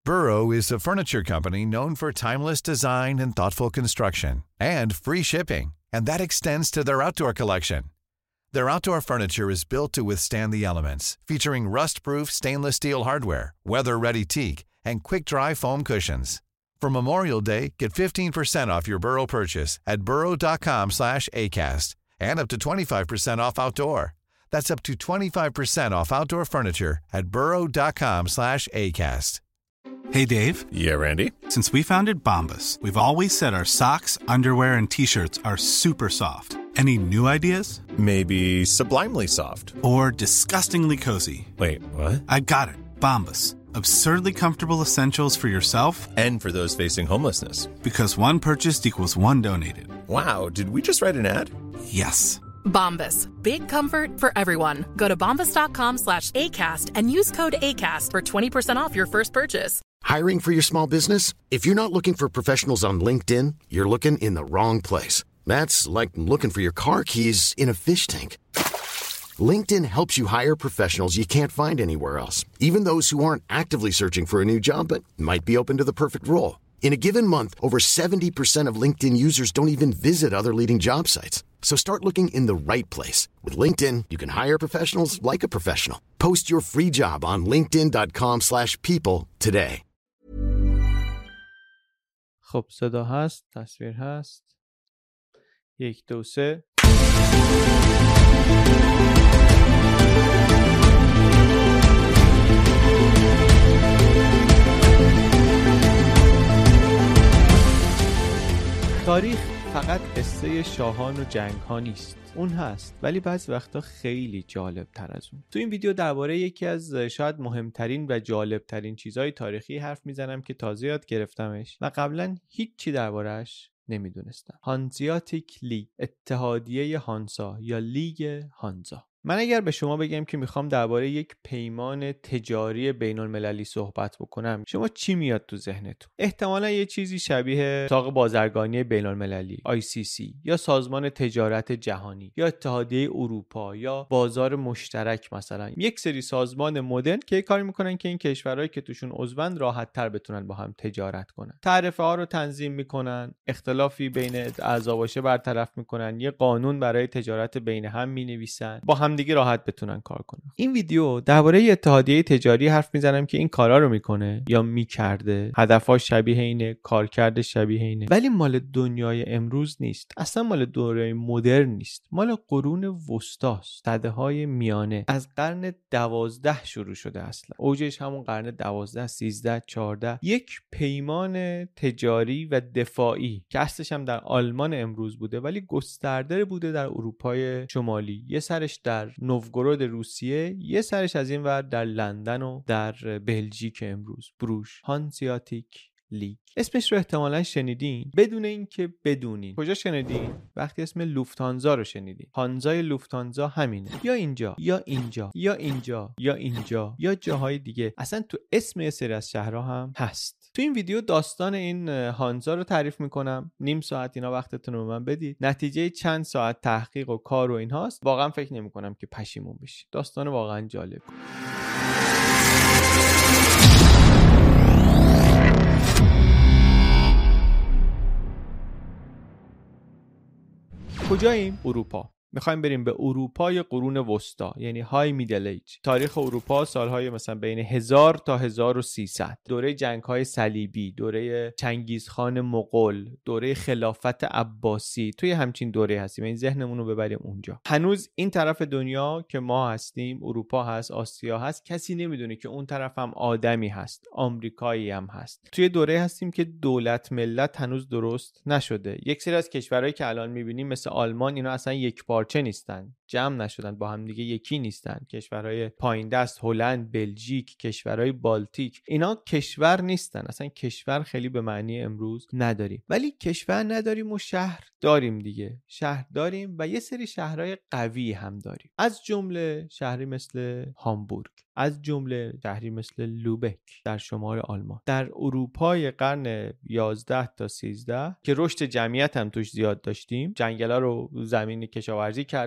Burrow is a furniture company known for timeless design and thoughtful construction, and free shipping, and that extends to their outdoor collection. Their outdoor furniture is built to withstand the elements, featuring rust-proof stainless steel hardware, weather-ready teak, and quick-dry foam cushions. For Memorial Day, get 15% off your Burrow purchase at burrow.com/acast, and up to 25% off outdoor. That's up to 25% off outdoor furniture at burrow.com/acast. Hey, Dave. Yeah, Randy. Since we founded Bombas, we've always said our socks, underwear, and T-shirts are super soft. Any new ideas? Maybe sublimely soft. Or disgustingly cozy. Wait, what? I got it. Bombas. Absurdly comfortable essentials for yourself and for those facing homelessness. Because one purchased equals one donated. Wow, did we just write an ad? Yes. Bombas. Big comfort for everyone. Go to bombas.com/ACAST and use code ACAST for 20% off your first purchase. Hiring for your small business? If you're not looking for professionals on LinkedIn, you're looking in the wrong place. That's like looking for your car keys in a fish tank. LinkedIn helps you hire professionals you can't find anywhere else, even those who aren't actively searching for a new job but might be open to the perfect role. In a given month, over 70% of LinkedIn users don't even visit other leading job sites. So start looking in the right place. With LinkedIn, you can hire professionals like a professional. Post your free job on linkedin.com/people today. خب صدا هست، تصویر هست. 1 2 3. تاریخ فقط قصه شاهان و جنگ ها نیست. اون هست، ولی بعضی وقتا خیلی جالب تر از اون. تو این ویدیو درباره یکی از شاید مهمترین و جالب ترین چیزهای تاریخی حرف میزنم که تازه یاد گرفتمش و قبلا هیچی درباره‌اش نمیدونستم. هانزیاتیک لیگ، اتحادیه هانزا یا لیگ هانزا. من اگر به شما بگم که میخوام درباره یک پیمان تجاری بین المللی صحبت بکنم، شما چی میاد تو ذهنتون؟ احتمالا یه چیزی شبیه اتاق بازرگانی بین المللی ICC یا سازمان تجارت جهانی یا اتحادیه اروپا یا بازار مشترک، مثلا یک سری سازمان مدرن که کاری میکنن که این کشورهایی که توشون عضوند راحت تر بتونن با هم تجارت کنن، تعرفه ها رو تنظیم میکنن، اختلافی بین اعضا باشه برطرف میکنن، یه قانون برای تجارت بین هم مینویسن، با هم دیگه راحت بتونن کار کنن. این ویدیو درباره اتحادیه تجاری حرف میزنم که این کارا رو میکنه یا میکرده، هدفاش شبیه اینه، کارکرد شبیه اینه، ولی مال دنیای امروز نیست، اصلا مال دوره مدرن نیست، مال قرون وسطاست، سده‌های میانه، از قرن 12 شروع شده. اصلا اوجش همون قرن 12 13 14 یک پیمان تجاری و دفاعی که اصلش هم در آلمان امروز بوده ولی گسترده بوده در اروپای شمالی، یه سرش در نوفگورود روسیه، یه سرش از این ور در لندن و در بلژیک امروز. بروژ، هانزیاتیک لیگ. اسمش رو احتمالاً شنیدین بدون اینکه بدونین. کجا شنیدین؟ وقتی اسم لوفتانزا رو شنیدین. هانزای لوفتانزا همینه، یا اینجا یا اینجا یا اینجا یا اینجا یا جاهای دیگه. اصلا تو اسم یه سری از شهرها هم هست. تو این ویدیو داستان این هانزا رو تعریف میکنم. نیم ساعت اینا وقتتون رو به من بدید. نتیجه چند ساعت تحقیق و کار و اینهاست. واقعا فکر نمیکنم که پشیمون بشید. داستان واقعا جالب. کجاییم؟ اروپا. میخوایم بریم به اروپای قرون وسطا، یعنی های میدل ایج. تاریخ اروپا سالهای مثلا بین 1000 تا 1300، دوره جنگ‌های صلیبی، دوره چنگیزخان مغول، دوره خلافت عباسی، توی همچین دوره هستیم. این ذهنمون رو ببریم اونجا. هنوز این طرف دنیا که ما هستیم، اروپا هست، آسیا هست، کسی نمیدونه که اون طرف هم آدمی هست، آمریکایی هم هست. توی دوره هستیم که دولت ملت هنوز درست نشده. یک سری از کشورهایی که الان میبینیم مثل آلمان، اینا اصلا یک چه نیستن، جمع نشدن، با هم دیگه یکی نیستن. کشورهای پایین دست، هلند، بلژیک، کشورهای بالتیک، اینا کشور نیستن. اصلا کشور خیلی به معنی امروز نداریم، ولی کشور نداریم و شهر داریم دیگه. شهر داریم و یه سری شهرهای قوی هم داریم، از جمله شهری مثل هامبورگ، از جمله شهری مثل لوبک در شمال آلمان. در اروپای قرن 11 تا 13 که رشد جمعیت هم توش زیاد داشتیم، جنگلا رو زمین کشاورزی کردن، تغییر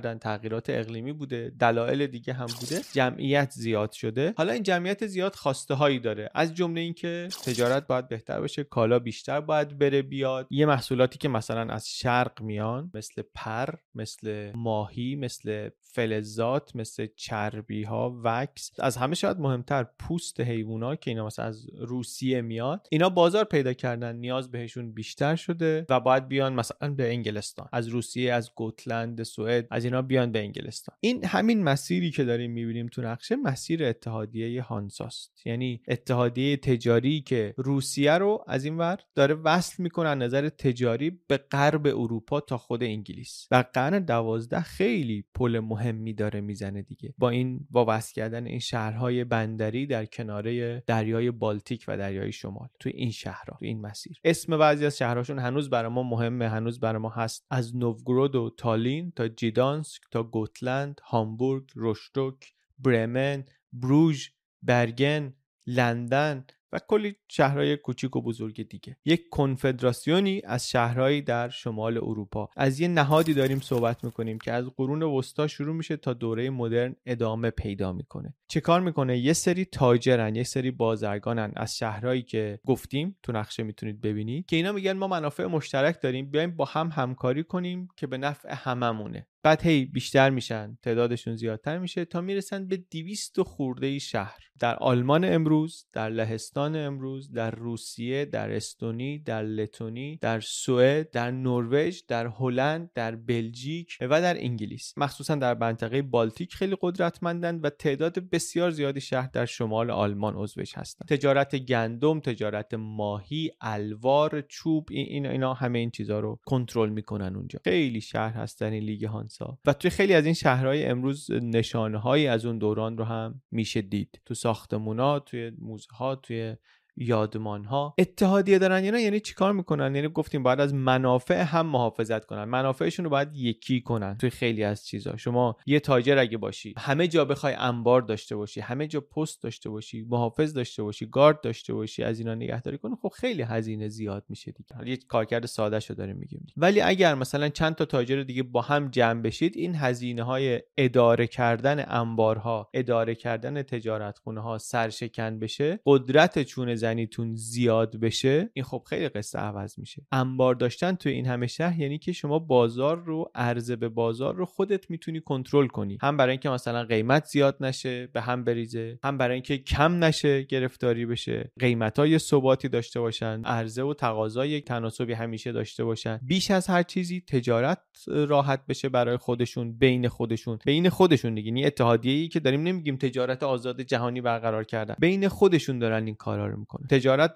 تغییرات اقلیمی بوده، دلایل دیگه هم بوده، جمعیت زیاد شده. حالا این جمعیت زیاد خواسته هایی داره، از جمله این که تجارت باید بهتر بشه، کالا بیشتر باید بره بیاد. یه محصولاتی که مثلا از شرق میان مثل پر، مثل ماهی، مثل فلزات، مثل چربی ها، وکس، از همه شاید مهمتر پوست حیوونا که اینا مثلا از روسیه میاد، اینا بازار پیدا کردن، نیاز بهشون بیشتر شده و باید بیان مثلا به انگلستان، از روسیه، از گوتلند، سوئد، از اینا بیان به انگلستان. این همین مسیری که داریم میبینیم تو نقشه، مسیر اتحادیه هانساست، یعنی اتحادیه تجاری که روسیه رو از این ور داره وصل میکنه از نظر تجاری به غرب اروپا تا خود انگلیس. و قرن 12 خیلی پل مهمی داره میزنه دیگه، با این وابسته کردن این شهرهای بندری در کناره دریای بالتیک و دریای شمال. توی این شهرها، توی این مسیر، اسم بعضی از شهرهاشون هنوز برای ما مهمه، هنوز برای ما هست، از نووگورود و تالین تا جیدانسک تا گوتلند، هامبورگ، روستوک، برمن، بروژ، برگن، لندن و کلی شهرهای کوچیک و بزرگ دیگه. یک کنفدراسیونی از شهرهایی در شمال اروپا. از یه نهادی داریم صحبت میکنیم که از قرون وسطا شروع میشه تا دوره مدرن ادامه پیدا میکنه. چه کار میکنه؟ یه سری تاجرن، یه سری بازرگانن از شهرهایی که گفتیم تو نقشه میتونید ببینید که اینا میگن ما منافع مشترک داریم، بیایم با هم همکاری کنیم که به نفع هممونه. بعد هی بیشتر میشن، تعدادشون زیادتر میشه تا میرسن به 200 خورده شهر در آلمان امروز، در لهستان امروز، در روسیه، در استونی، در لتونی، در سوئد، در نروژ، در هلند، در بلژیک و در انگلیس. مخصوصا در منطقه بالتیک خیلی قدرتمندن و تعداد بسیار زیادی شهر در شمال آلمان عضوش هستن. تجارت گندم، تجارت ماهی، الوار، چوب، اینا همه این چیزا رو کنترل میکنن اونجا. خیلی شهر هستن این لیگ هانسا و توی خیلی از این شهرهای امروز نشانه‌هایی از اون دوران رو هم میشه دید، تو ساختمونا، توی موزه ها، توی یادمان ها. اتحادیه دارن یعنی چیکار میکنن؟ یعنی گفتیم باید از منافع هم محافظت کنن، منافعشون رو باید یکی کنن. توی خیلی از چیزا شما یه تاجر اگه باشی، همه جا بخوای انبار داشته باشی، همه جا پست داشته باشی، محافظ داشته باشی، گارد داشته باشی، از اینا نگهداری کنی، خب خیلی هزینه زیاد میشه دیگه. یه کارکرد ساده شو داریم میگیم. ولی اگر مثلا چند تا تاجر دیگه با هم جمع بشید، این هزینه های اداره کردن انبارها، اداره کردن تجارتخونه ها سرشکن بشه، قدرت چونه زنیتون زیاد بشه، این خب خیلی قصه عوض میشه. انبار داشتن توی این همه شهر یعنی که شما بازار رو، عرضه به بازار رو خودت میتونی کنترل کنی، هم برای اینکه مثلا قیمت زیاد نشه به هم بریزه، هم برای اینکه کم نشه گرفتاری بشه، قیمتای ثباتی داشته باشن، عرضه و تقاضا یک تناسبی همیشه داشته باشن. بیش از هر چیزی تجارت راحت بشه برای خودشون، بین خودشون دیگه. این اتحادیه‌ای که داریم نمیگیم تجارت آزاد جهانی برقرار کردن، بین خودشون دارن این کارا رو میکنن. تجارت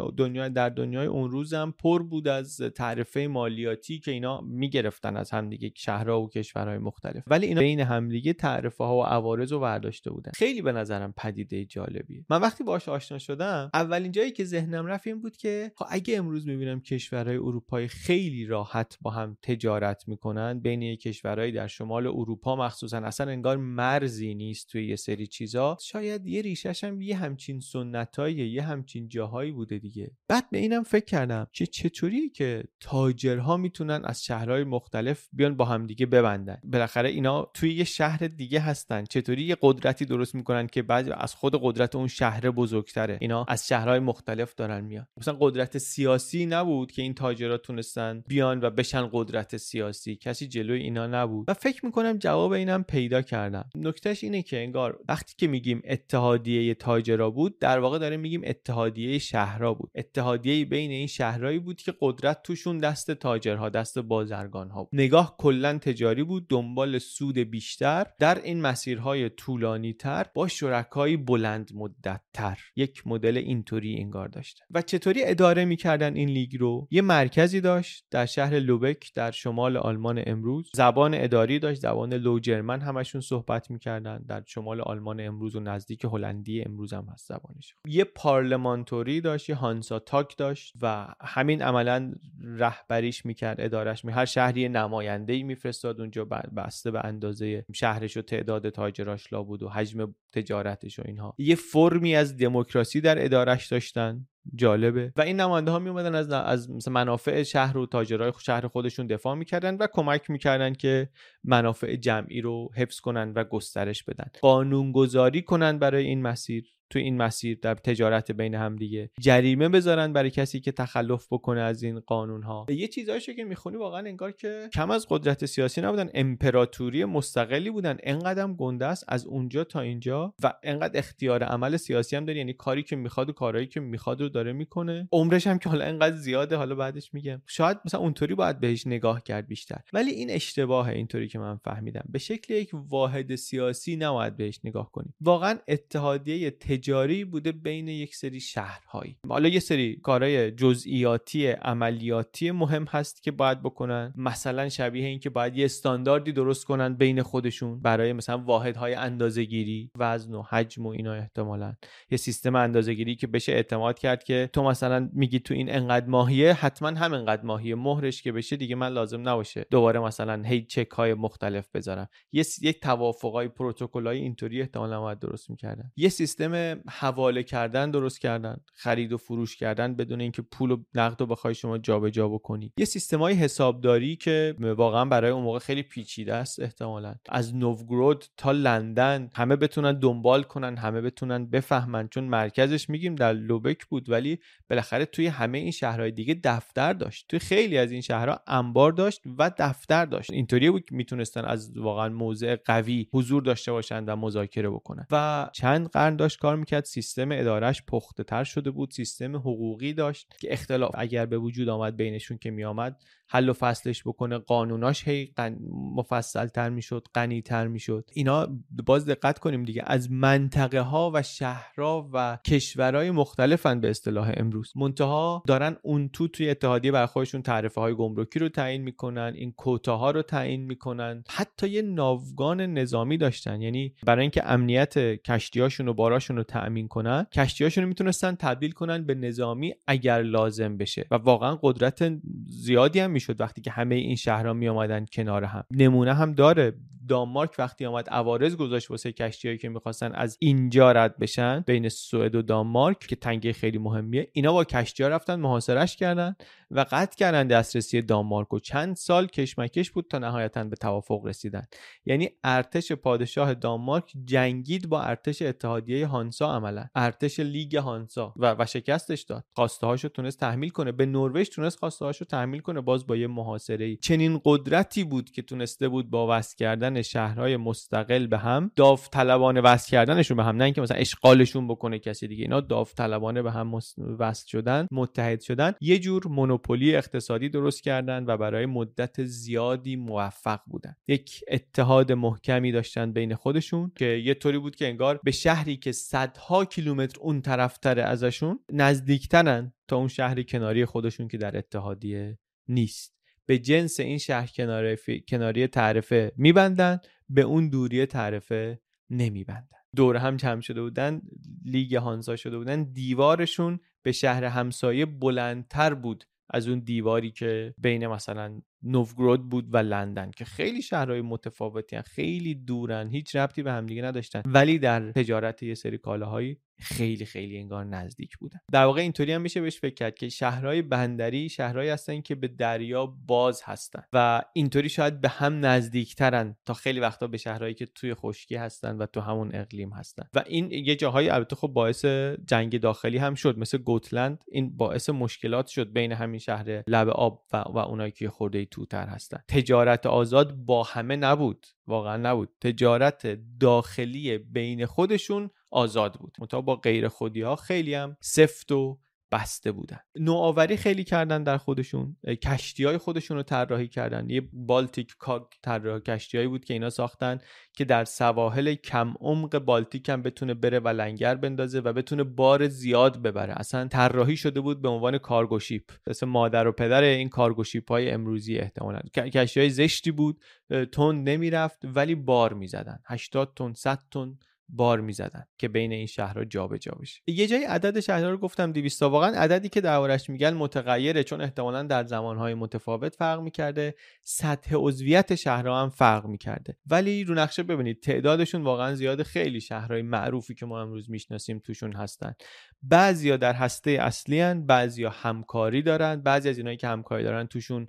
در دنیای اون روز هم پر بود از تعرفه مالیاتی که اینا میگرفتن از هم دیگه، شهرها و کشورهای مختلف، ولی اینا بین هم دیگه تعرفه ها و عوارض رو برداشته بودن. خیلی به نظرم پدیده جالبیه. من وقتی باهاش آشنا شدم، اولین جایی که ذهنم رفت این بود که اگه امروز میبینم کشورهای اروپایی خیلی راحت با هم تجارت میکنن، بین کشورهای در شمال اروپا مخصوصا اصلا انگار مرزی نیست توی یه سری چیزا، شاید یه ریشش هم یه همچین سنتاییه، یه همچین جاهایی بوده دیگه. بعد به اینم فکر کردم که چطوریه که تاجرها میتونن از شهرهای مختلف بیان با هم دیگه ببندن. بالاخره اینا توی یه شهر دیگه هستن، چطوری یه قدرتی درست میکنن که بعد از خود قدرت اون شهر بزرگتره، اینا از شهرهای مختلف دارن میان. مثلا قدرت سیاسی نبود که این تاجرها تونستن بیان و بشن قدرت سیاسی، کسی جلوی اینا نبود. و فکر میکنم جواب اینم پیدا کردم. نکتهش اینه که انگار وقتی که میگیم اتحادیه تاجرها بود، در واقع داریم میگیم اتحادیه شهرها بود. اتحادیه بین این شهرهایی بود که قدرت توشون دست تاجرها، دست بازرگانها بود. نگاه کلا تجاری بود، دنبال سود بیشتر در این مسیرهای طولانی تر با شرکای بلند مدت تر. یک مدل اینطوری انگار داشته. و چطوری اداره میکردن این لیگ رو؟ یه مرکزی داشت در شهر لوبک در شمال آلمان امروز، زبان اداری داشت، زبان لوجرمن همشون صحبت میکردن. در شمال آلمان امروز و نزدیک هلندی امروز هم هست زبانش. یه پارلمانتوری داشت، یه هانسا تاک داشت و همین عملاً رهبریش میکرد، ادارش هر شهری نماینده‌ای میفرستاد اونجا بسته به اندازه شهرش و تعداد تاجراش لا بود و حجم تجارتش و اینها. یه فرمی از دموکراسی در ادارش داشتن جالبه. و این نماینده ها می اومدن از مثلا منافع شهر و تاجرای شهر خودشون دفاع میکردن و کمک میکردن که منافع جمعی رو حفظ کنن و گسترش بدن، قانونگذاری کنن برای این مسیر، تو این مسیر در تجارت بین هم دیگه، جریمه بذارن برای کسی که تخلف بکنه از این قانون ها. یه چیزایشو که میخونی واقعا انگار که کم از قدرت سیاسی نبودن، امپراتوری مستقلی بودن، انقدرم گنده است از اونجا تا اینجا و انقدر اختیار عمل سیاسی هم داره، یعنی کاری که میخواد و کارهایی که میخواد رو داره میکنه. عمرش هم که حالا انقدر زیاده، حالا بعدش میگم شاید مثلا اونطوری باید بهش نگاه کرد بیشتر، ولی این اشتباهه. اینطوری که من فهمیدم به شکل یک واحد سیاسی نباید بهش نگاه کنیم. واقعا اتحادیه تجاری بوده بین یک سری شهرهایی. حالا یه سری کارهای جزئیاتی عملیاتی مهم هست که باید بکنن، مثلا شبیه این که باید یه استانداردی درست کنن بین خودشون برای مثلا واحدهای اندازه‌گیری، وزن و حجم و اینا، احتمالاً یه سیستم اندازه‌گیری که بشه اعتماد کرد که تو مثلا میگی تو این انقدر ماهیه، حتما هم انقدر ماهیه، مهرش که بشه دیگه من لازم نباشه دوباره مثلا هی چک های مختلف بذارم. یک توافقای پروتکل‌های اینطوری احتمالاً باید درست می‌کردن. یه سیستم حواله کردن درست کردن، خرید و فروش کردن بدون اینکه پول و نقد رو بخوای شما جابجا بکنی. یه سیستمای حسابداری که واقعا برای اون موقع خیلی پیچیده است، احتمالاً از نووگراد تا لندن همه بتونن دنبال کنن، همه بتونن بفهمن، چون مرکزش میگیم در لوبک بود ولی بالاخره توی همه این شهرهای دیگه دفتر داشت، توی خیلی از این شهرها انبار داشت و دفتر داشت. اینطوری بود که میتونستن از واقعا موضع قوی حضور داشته باشن و مذاکره بکنن و چند قرن داشت کار میکرد. سیستم ادارش پخته تر شده بود، سیستم حقوقی داشت که اختلاف اگر به وجود آمد بینشون که میآمد حل و فصلش بکنه، قانوناش هی مفصل تر میشد، غنی تر میشد. اینا باز دقت کنیم دیگه از منطقه ها و شهرها و کشورهای مختلفن به اصطلاح امروز، منتها دارن اون توی اتحادیه بر خودشون تعرفه های گمرکی رو تعیین میکنن، این کوتاها رو تعیین میکنن، حتی یه ناوگان نظامی داشتن، یعنی برای اینکه امنیت کشتیاشون و باراشون رو تأمین کنن، کشتیاشون رو میتونستن تبدیل کنن به نظامی اگر لازم بشه و واقعا قدرت زیادی هم میشد وقتی که همه این شهرها می اومدن کنار هم. نمونه هم داره، دانمارک وقتی اومد عوارض گذاشت واسه کشتیایی که میخواستن از اینجا رد بشن بین سوئد و دانمارک که تنگه خیلی مهمیه، اینا با کشتی‌ها رفتن محاصرهش کردن و قطع کردن دسترسی دانمارک و چند سال کشمکش بود تا نهایتاً به توافق رسیدن. یعنی ارتش پادشاه دانمارک جنگید با ارتش اتحادیه هانسا، عملا ارتش لیگ هانسا و شکستش داد. خواسته‌هاشو تونست تحمیل کنه، به نروژ تونست خواسته‌هاشو تحمیل کنه باز با یه محاصره‌ای. چنین قدرتی بود که تونسته بود با وصل کردن شهرهای مستقل به هم، داوطلبانه وصل کردنشون به هم، نه اینکه مثلا اشغالشون بکنه کسی دیگه، اینا داوطلبانه به هم وصل شدن، متحد شدن، یه جور مونوپولی اقتصادی درست کردن و برای مدت زیادی موفق بودن. یک اتحاد محکمی داشتن بین خودشون که یه طوری بود که انگار به شهری که صدها کیلومتر اون طرفتره ازشون نزدیکترن تا اون شهری کناری خودشون که در اتحادیه نیست. به جنس این شهر کناری تعرفه میبندن، به اون دوری تعرفه نمیبندن. دور هم جمع شده بودن، لیگ هانسا شده بودن، دیوارشون به شهر همسایه بلندتر بود از اون دیواری که بین مثلا نووگراد بود و لندن که خیلی شهرهای متفاوتی هستن، خیلی دورن، هیچ ربطی به همدیگه نداشتن، ولی در تجارت یه سری کالاهایی خیلی خیلی انگار نزدیک بودن. در واقع اینطوری هم میشه بهش فکر کرد که شهرهای بندری شهرهایی هستن که به دریا باز هستن و اینطوری شاید به هم نزدیکترن تا خیلی وقتا به شهرهایی که توی خشکی هستن و تو همون اقلیم هستن. و این یه جاهایی البته خب باعث جنگ داخلی هم شد، مثل گوتلند، این باعث مشکلات شد بین همین شهر لب آب و اونایی که خورده توتر هستن. تجارت آزاد با همه نبود، واقعا نبود. تجارت داخلی بین خودشون آزاد بود، منتها با غیر خودی ها خیلی هم سفت و بسته بودن. نوآوری خیلی کردن در خودشون، کشتی‌های خودشون رو طراحی کردن. یه بالتیک کاگ طراحی کشتیایی بود که اینا ساختن که در سواحل کم عمق بالتیک هم بتونه بره و لنگر بندازه و بتونه بار زیاد ببره. اصلا طراحی شده بود به عنوان کارگو شیپ، مثل مادر و پدر این کارگو شیپ‌های امروزی احتمالاً. کشتی‌های زشتی بود، تند نمیرفت ولی بار میزدن، 80 تن 100 تن بار میزدن که بین این شهرها جابجا بشه. یه جای عدد شهرها رو گفتم 200 تا، واقعا عددی که دربارش میگن متغیره، چون احتمالاً در زمانهای متفاوت فرق میکرده، سطح عضویت شهرها هم فرق میکرده، ولی رو نقشه ببینید تعدادشون واقعا زیاده. خیلی شهرهای معروفی که ما امروز میشناسیم توشون هستن. بعضیا در هسته اصلی ان، بعضیا همکاری دارن. بعضی از اینایی که همکاری دارن توشون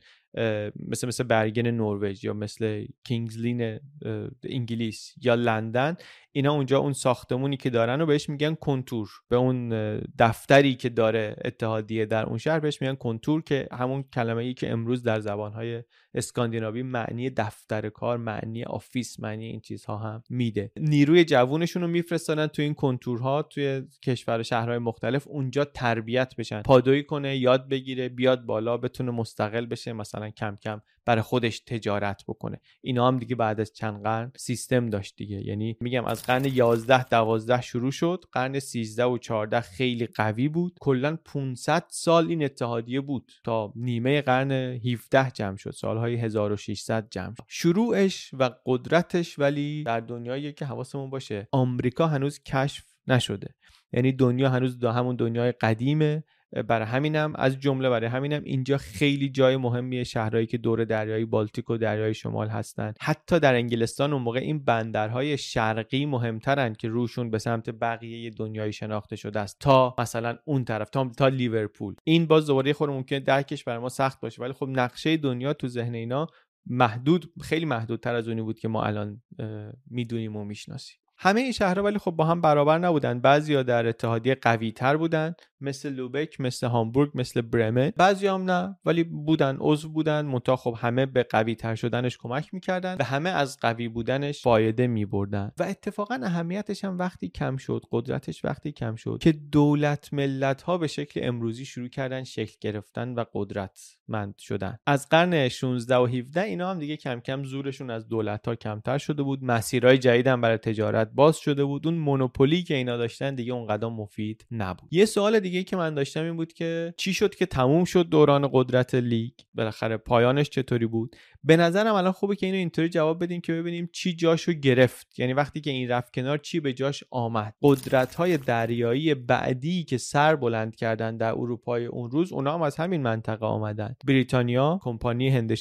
مثل برگن نروژ یا مثل کینگزلین انگلیس یا لندن، اینا اونجا اون ساختمونی که دارن رو بهش میگن کنتور. به اون دفتری که داره اتحادیه در اون شهر بهش میگن کنتور، که همون کلمه‌ای که امروز در زبانهای اسکاندیناوی معنی دفتر کار، معنی آفیس، معنی این چیزها هم میده. نیروی جوونشون رو میفرستادن تو این کنتورها توی کشور و شهرهای مختلف، اونجا تربیت بشن، پادویی کنه، یاد بگیره، بیاد بالا، بتونه مستقل بشه، مثلا کم کم برای خودش تجارت بکنه. اینا هم دیگه بعد از چند قرن سیستم داشت دیگه. یعنی میگم از قرن 11 12 شروع شد، قرن 13 و 14 خیلی قوی بود. کلا 500 سال این اتحادیه بود تا نیمه قرن 17 جمع شد، سالهای 1600 جمع شد. شروعش و قدرتش ولی در دنیایی که حواسمون باشه آمریکا هنوز کشف نشده، یعنی دنیا هنوز همون دنیای قدیمه. برای همینم اینجا خیلی جای مهمیه، شهرهایی که دور دریای بالتیک و دریای شمال هستن. حتی در انگلستان اون موقع این بندرهای شرقی مهمترن که روشون به سمت بقیه دنیای شناخته شده است تا مثلا اون طرف تا لیورپول. این باز دوباره خود ممکنه درکش برای ما سخت باشه، ولی خب نقشه دنیا تو ذهن اینا خیلی محدودتر از اونی بود که ما الان میدونیم و میشناسیم. همه این شهرها ولی خب با هم برابر نبودن. بعضیا در اتحادیه قوی تر بودن، مثل لوبک، مثل هامبورگ، مثل برمن. بعضیا هم نه، ولی عضو بودن، منتها خب همه به قوی تر شدنش کمک میکردن و همه از قوی بودنش فایده میبردن. و اتفاقا اهمیتش هم وقتی کم شد، قدرتش وقتی کم شد که دولت ملت ها به شکل امروزی شروع کردن شکل گرفتن و قدرتمند شدن. از قرن 16 و 17 اینا هم دیگه کم کم زورشون از دولت ها کمتر شده بود، مسیرهای جدید هم برای تجارت باز شده بود. اون مونوپولی که اینا داشتن دیگه اونقدر مفید نبود. یه سوال دیگه که من داشتم این بود که چی شد که تموم شد دوران قدرت لیگ؟ بالاخره پایانش چطوری بود؟ به نظرم الان خوبه که اینو اینطوری جواب بدیم که ببینیم چی جاشو گرفت، یعنی وقتی که این رفت کنار چی به جاش آمد. قدرت‌های دریایی بعدی که سر بلند کردن در اروپای اون روز، اونا هم از همین منطقه آمدن. بریتانیا، کمپانی هند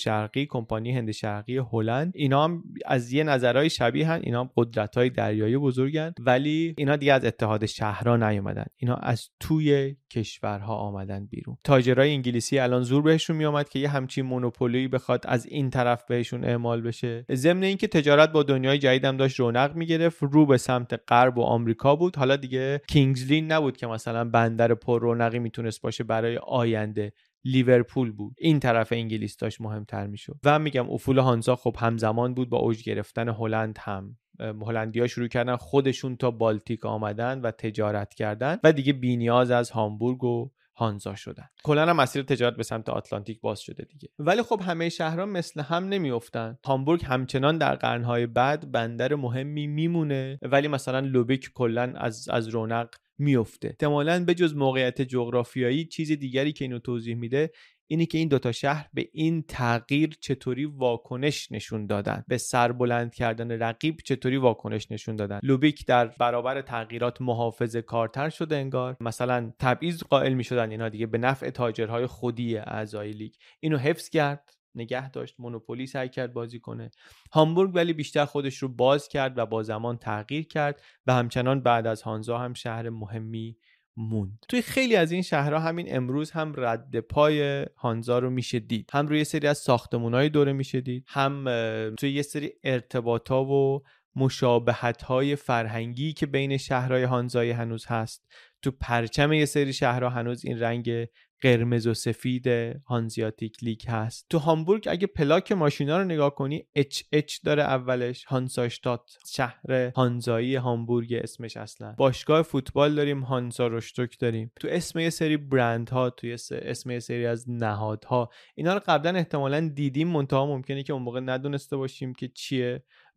شرقی هلند، اینا هم از یه نظرهای شبیهن، اینا هم قدرت‌های دریایی بزرگن، ولی اینا دیگه از اتحاد شهرها نیومدن، اینا از توی کشورها آمدن بیرون. تاجرای انگلیسی الان زور بهشون میومد که یه همچین مونوپولی بخواد از این طرف بهشون اعمال بشه. ضمن اینکه تجارت با دنیای جدید هم داشت رونق میگرفت، رو به سمت غرب و آمریکا بود. حالا دیگه کینگزلین نبود که مثلا بندر پر رونقی میتونست باشه برای آینده، لیورپول بود. این طرف انگلیس داشت مهمتر میشد. و میگم افول هانزا خب همزمان بود با اوج گرفتن هلند. هم هلندی‌ها شروع کردن خودشون تا بالتیک آمدن و تجارت کردن و دیگه بی‌نیاز از هامبورگ و هانزا شدن. کلاً مسیر تجارت به سمت آتلانتیک باز شده دیگه. ولی خب همه شهرها مثل هم نمیافتن. هامبورگ همچنان در قرن‌های بعد بندر مهمی میمونه، ولی مثلا لوبک کلاً از رونق میفته. احتمالاً به جز موقعیت جغرافیایی چیز دیگری که اینو توضیح میده اینی که این دوتا شهر به این تغییر چطوری واکنش نشون دادن، به سربلند کردن رقیب چطوری واکنش نشون دادن. لوبیک در برابر تغییرات محافظه کارتر شده انگار، مثلا تبعیض قائل میشدن اینا دیگه به نفع تاجرهای خودی اعضای لیگ. اینو حفظ کرد، نگه داشت، مونوپولی سعی کرد بازی کنه. هامبورگ ولی بیشتر خودش رو باز کرد و با زمان تغییر کرد و همچنان بعد از هانزا هم شهر مهمی موند. توی خیلی از این شهرها همین امروز هم رد پای هانزا رو میشه دید، هم روی سری از ساختمان‌های دوره میشه دید، هم توی یه سری ارتباطات و مشابهت‌های فرهنگی که بین شهرهای هانزایی هنوز هست. تو پرچم یه سری شهرها هنوز این رنگ قرمز و سفید هانزیاتیک لیگ هست. تو هامبورگ اگه پلاک ماشینا رو نگاه کنی HH داره اولش، هانساشتات، شهر هانزایی هامبورگ اسمش اصلا. باشگاه فوتبال داریم، هانزا روشتوک داریم. تو اسم یه سری برندها، تو اسم یه سری از نهادها، اینا رو قبلا احتمالاً دیدیم، منتها ممکنه که اون موقع ندونسته باشیم که چیه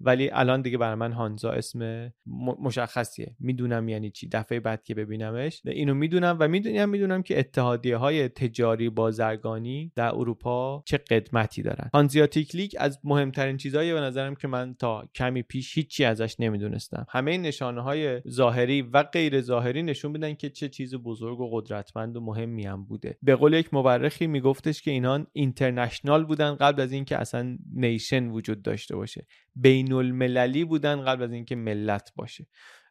ولی الان دیگه برای من هانزا اسم مشخصیه، میدونم یعنی چی. دفعه بعد که ببینمش اینو میدونم و میدونم که اتحادیه‌های تجاری بازرگانی در اروپا چه قدمتی دارن. هانزیاتیک لیگ از مهمترین چیزاییه به نظرم که من تا کمی پیش هیچی ازش نمیدونستم. همه نشانه‌های ظاهری و غیر ظاهری نشون میدن که چه چیز بزرگ و قدرتمند و مهمی هم بوده. به قول یک مورخی میگفتش که اینا اینترنشنال بودن قبل از اینکه اصلا نیشن وجود داشته باشه، بین المللی بودن قبل از اینکه ملت باشه.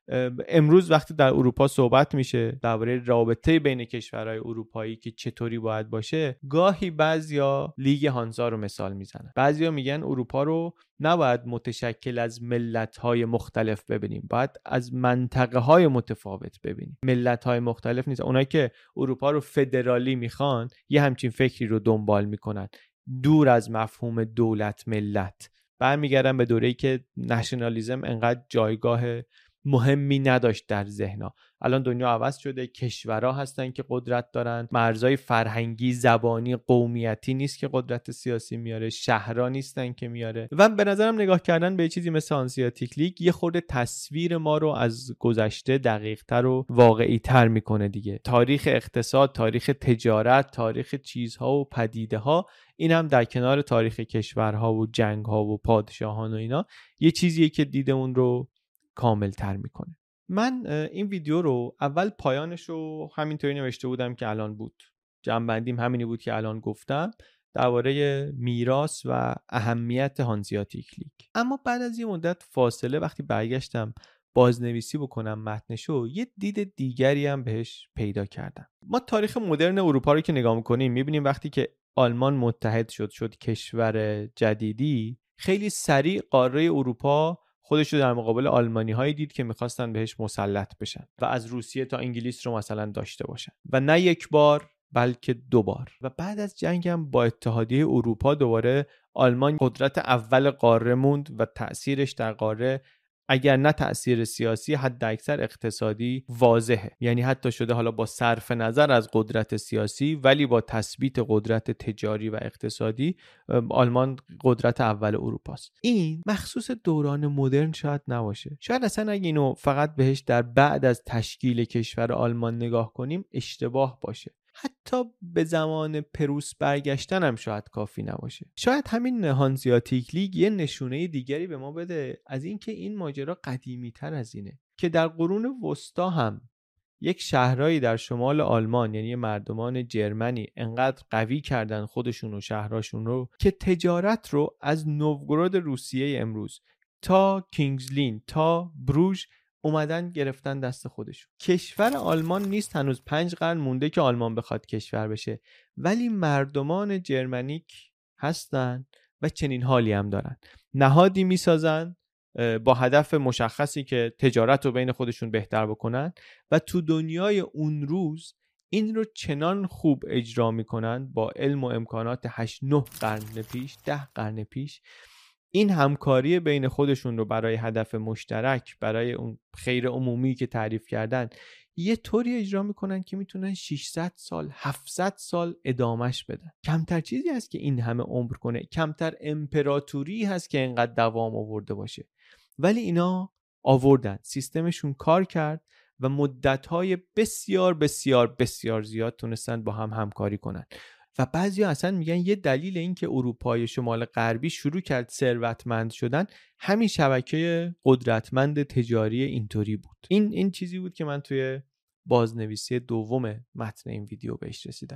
امروز وقتی در اروپا صحبت میشه درباره رابطه بین کشورهای اروپایی که چطوری باید باشه، گاهی بعضیا لیگ هانزا رو مثال میزنن. بعضیا میگن اروپا رو نباید متشکل از ملت‌های مختلف ببینیم، باید از منطقه‌های متفاوت ببینیم. ملت‌های مختلف نیست. اونایی که اروپا رو فدرالی میخوان یه همچین فکری رو دنبال میکنن، دور از مفهوم دولت ملت. برمیگردن به دوره‌ای که نشنالیسم انقدر جایگاه مهمی نداشت در ذهن‌ها. الان دنیا عوض شده، کشورها هستن که قدرت دارن، مرزهای فرهنگی، زبانی، قومیتی نیست که قدرت سیاسی میاره، شهرها نیستن که میاره. و به نظرم نگاه کردن به چیزی مثل هانزیاتیک لیگ یه خورده تصویر ما رو از گذشته دقیق‌تر و واقعی‌تر میکنه دیگه. تاریخ اقتصاد، تاریخ تجارت، تاریخ چیزها و پدیده‌ها، این هم در کنار تاریخ کشورها و جنگ‌ها و پادشاهان و اینا یه چیزیه که دیدمون رو کامل تر میکنه. من این ویدیو رو اول پایانش رو همینطوری نوشته بودم که الان بود، جمع‌بندیم همینی بود که الان گفتم درباره میراث و اهمیت هانزیاتیک لیگ. اما بعد از یه مدت فاصله وقتی برگشتم بازنویسی بکنم متنشو، یه دید دیگری هم بهش پیدا کردم. ما تاریخ مدرن اروپا رو که نگاه میکنیم میبینیم وقتی که آلمان متحد شد کشور جدیدی، خیلی سریع قاره اروپا خودش رو در مقابل آلمانی هایی دید که میخواستن بهش مسلط بشن و از روسیه تا انگلیس رو مثلا داشته باشن و نه یک بار بلکه 2 بار. و بعد از جنگ هم با اتحادیه اروپا دوباره آلمان قدرت اول قاره موند و تأثیرش در قاره اگر نه تأثیر سیاسی حد اکثر اقتصادی واضحه. یعنی حتی شده حالا با صرف نظر از قدرت سیاسی ولی با تثبیت قدرت تجاری و اقتصادی آلمان قدرت اول اروپاست. این مخصوص دوران مدرن شاید نباشه. شاید اصلا اگه اینو فقط بهش در بعد از تشکیل کشور آلمان نگاه کنیم اشتباه باشه. حتی به زمان پروس برگشتن هم شاید کافی نباشه. شاید همین هانزیاتیک لیگ یه نشونه دیگری به ما بده از اینکه این ماجرا قدیمی تر از اینه، که در قرون وسطا هم یک شهرهایی در شمال آلمان، یعنی مردمان جرمنی، انقدر قوی کردن خودشون و شهرهاشون رو که تجارت رو از نوگورود روسیه امروز تا کینگزلین تا بروژ اومدن گرفتن دست خودشون. کشور آلمان نیست، هنوز 5 قرن مونده که آلمان بخواد کشور بشه، ولی مردمان جرمنیک هستن و چنین حالی هم دارن. نهادی میسازن با هدف مشخصی که تجارت رو بین خودشون بهتر بکنن و تو دنیای اون روز این رو چنان خوب اجرا میکنن با علم و امکانات 8-9 قرن پیش، 10 قرن پیش، این همکاری بین خودشون رو برای هدف مشترک، برای اون خیر عمومی که تعریف کردن، یه طوری اجرا میکنن که میتونن 600 سال 700 سال ادامش بدن. کمتر چیزی هست که این همه عمر کنه، کمتر امپراتوری هست که اینقدر دوام آورده باشه، ولی اینا آوردن، سیستمشون کار کرد و مدتهای بسیار بسیار بسیار زیاد تونستن با هم همکاری کنن. و بعضیا اصلا میگن یه دلیل این که اروپای شمال غربی شروع کرد ثروتمند شدن همین شبکه قدرتمند تجاری اینطوری بود. این چیزی بود که من توی بازنویسی دوم متن این ویدیو بهش رسیدم.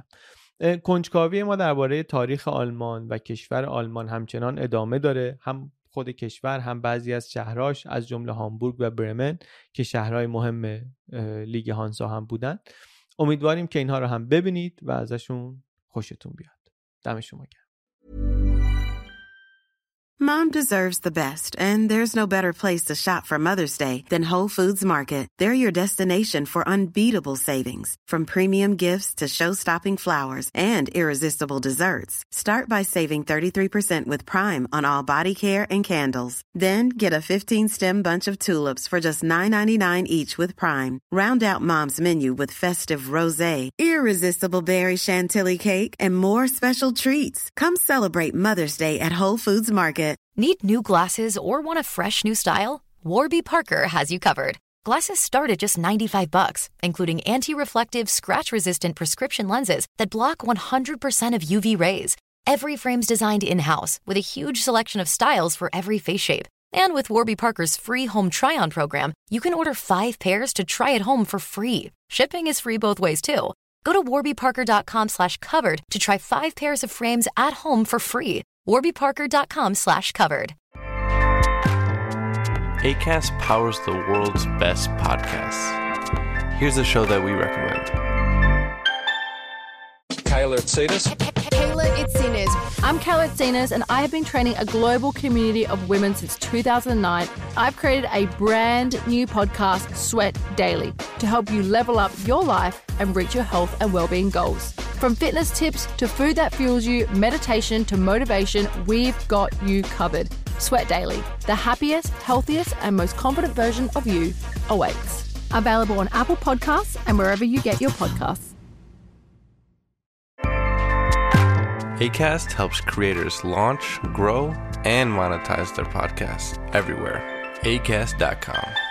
کنجکاوی ما درباره تاریخ آلمان و کشور آلمان همچنان ادامه داره، هم خود کشور هم بعضی از شهرهاش، از جمله هامبورگ و برمن که شهرهای مهم لیگ هانزا هم بودن. امیدواریم که اینها رو هم ببینید و ازشون خوشتون بیاد. دم شما گرم. Mom deserves the best, and there's no better place to shop for Mother's Day than Whole Foods Market. They're your destination for unbeatable savings, from premium gifts to show-stopping flowers and irresistible desserts. Start by saving 33% with Prime on all body care and candles. Then get a 15-stem bunch of tulips for just $9.99 each with Prime. Round out Mom's menu with festive rosé, irresistible berry chantilly cake, and more special treats. Come celebrate Mother's Day at Whole Foods Market. Market. Need new glasses or want a fresh new style? Warby Parker has you covered. Glasses start at just $95, including anti-reflective, scratch-resistant prescription lenses that block 100% of UV rays. Every frame's designed in-house with a huge selection of styles for every face shape. And with Warby Parker's free home try-on program, you can order 5 pairs to try at home for free. Shipping is free both ways, too. Go to warbyparker.com/covered to try 5 pairs of frames at home for free. warbyparker.com/covered. Acast powers the world's best podcasts. Here's a show that we recommend. Kayla Itsinas. Kayla Itsinas. I'm Kayla Itsinas, and I have been training a global community of women since 2009. I've created a brand new podcast, Sweat Daily, to help you level up your life and reach your health and well-being goals. From fitness tips to food that fuels you, meditation to motivation, we've got you covered. Sweat Daily, the happiest, healthiest, and most confident version of you awaits. Available on Apple Podcasts and wherever you get your podcasts. Acast helps creators launch, grow, and monetize their podcasts everywhere. Acast.com.